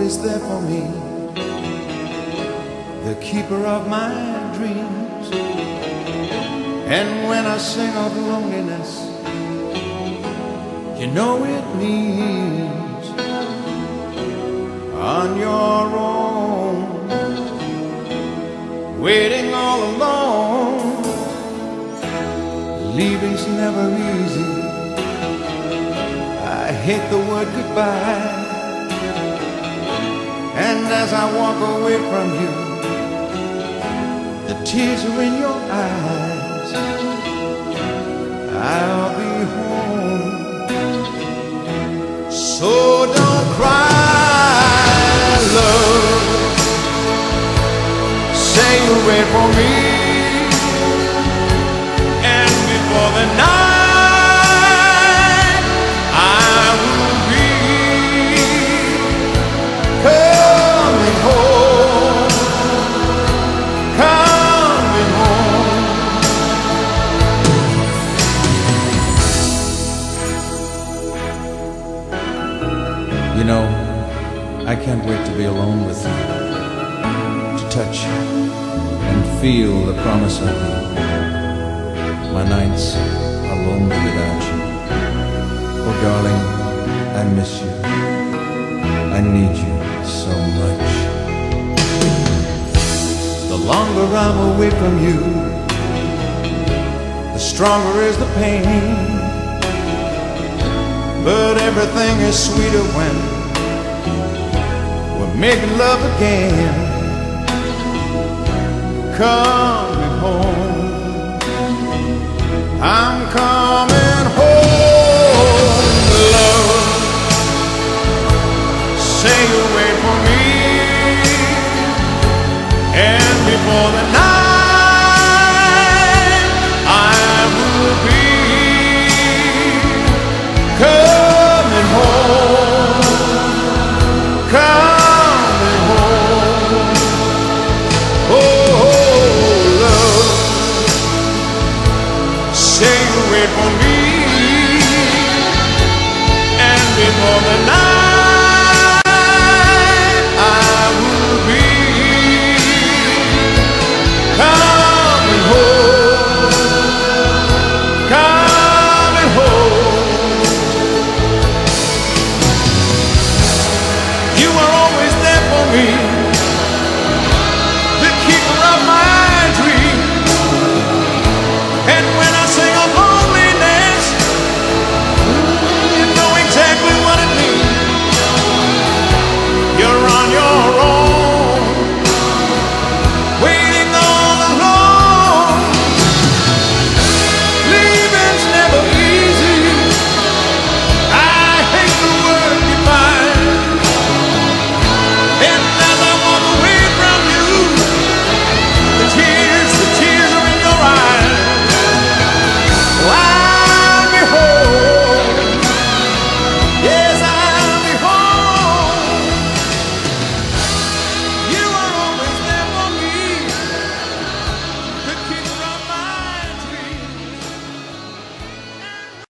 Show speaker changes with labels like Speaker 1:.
Speaker 1: always there for me, the keeper of my dreams. And when I sing of loneliness, you know it means on your own, waiting all alone. Leaving's never easy. I hate the word goodbye. And as I walk away from you, the tears are in your eyes. I'll be home, so don't cry, love. Say you'll wait for me, and before the night I will be coming home, coming home. You know, I can't wait to be alone with you, to touch and feel the promise of you. My nights are lonely without you. Oh darling, I miss you. I need you so much. The longer I'm away from you, the stronger is the pain. But everything is sweeter when we're making love again. Coming home.